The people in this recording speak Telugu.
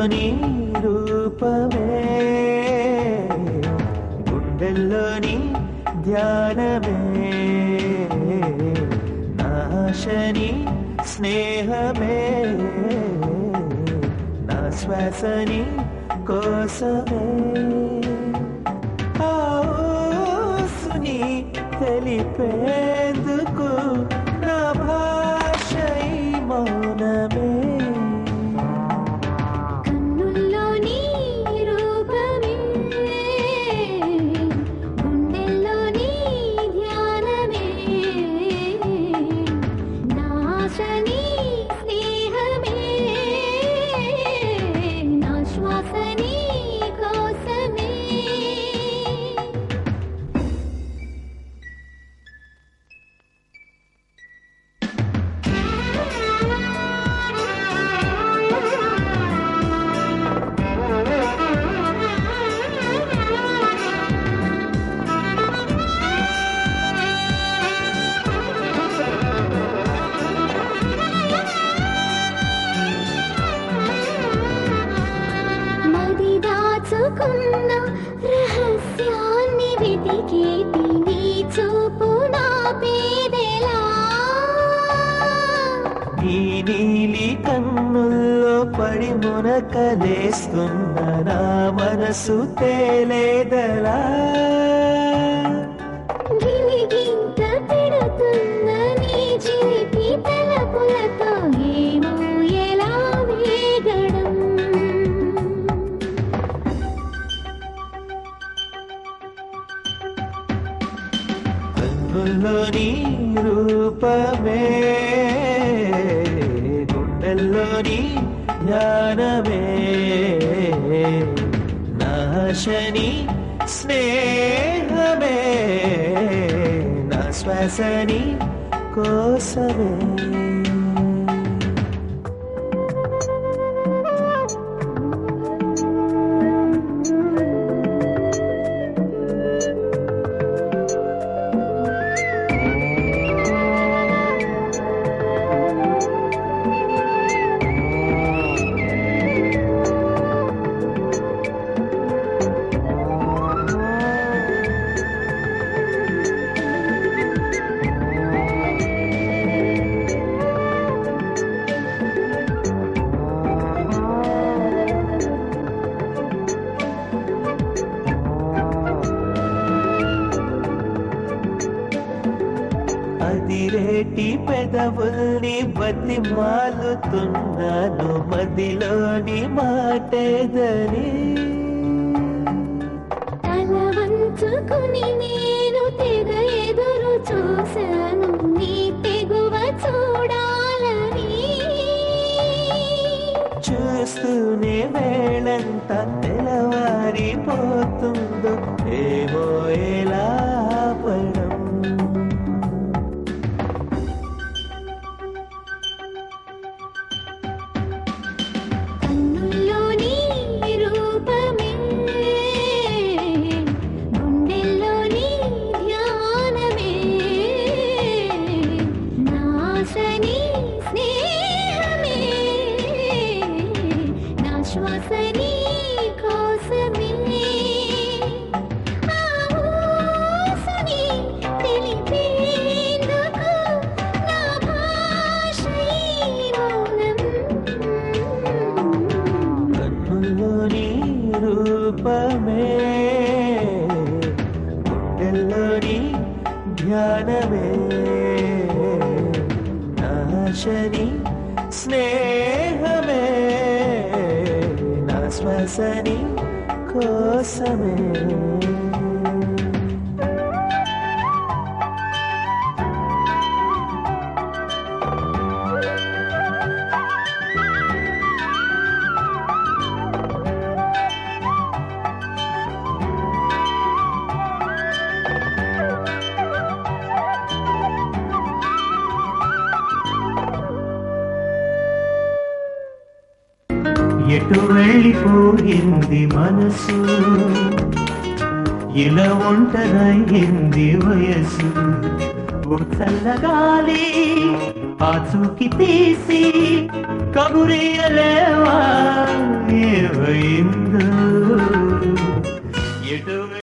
నీ రూపమే గుండెల్లోని ధ్యానమే నాశని స్నేహమే నా శ్వాసని కోసమే ఆసుని తెలిపేందుకు నా భాష ఈ మౌనమే కన్నుల్లోని రూపమే గుండెల్లోని ధ్యానమే నాశని స్నేహమే నా శ్వాసని కోసమే మది దాచుకున్న రహస్యాన్ని వెతికేటి నీ చూపు నా పేదెలా నీ నీలి కన్నుల్లో పడి మునకలేస్తున్న నా మనసు తేలేదలా గిలిగింత పెడుతున్న నీ చిలిపి తలపులతో ఏమో ఎలా వేగడం కన్నుల్లోని రూపమే గుండెల్లోని ధ్యానమే నాశని స్నేహమే నా శ్వాసని కోసమే అదిరేటి పెదవుల్ని బతిమాలుతున్నాను మదిలోని మాటేదని తల వంచుకుని నేను తెగ ఎదురు చూశాను నీ తెగువ చూడాలని చూస్తూనే వేళంతా తెల్లవారిపోతుందో ఏమో ఎలా పడం కన్నుల్లోని రూపమే గుండెల్లోని ధ్యానమే నాశని స్నేహమే నా శ్వాసని కోసమే ఆ ఊసుని తెలిపేందుకు నా భాష ఈ మౌనం కన్నుల్లోని రూపమే గుండెల్లోని ధ్యానమే నాశని స్నేహమే నా శ్వాసని కోసమే ఎటు వెళ్ళిపోయింది మనసు ఇలా ఒంటరయింది వయసు ఓ చల్లగాలి ఆచూకి తీసి కబురియలేవా ఏ అయిందా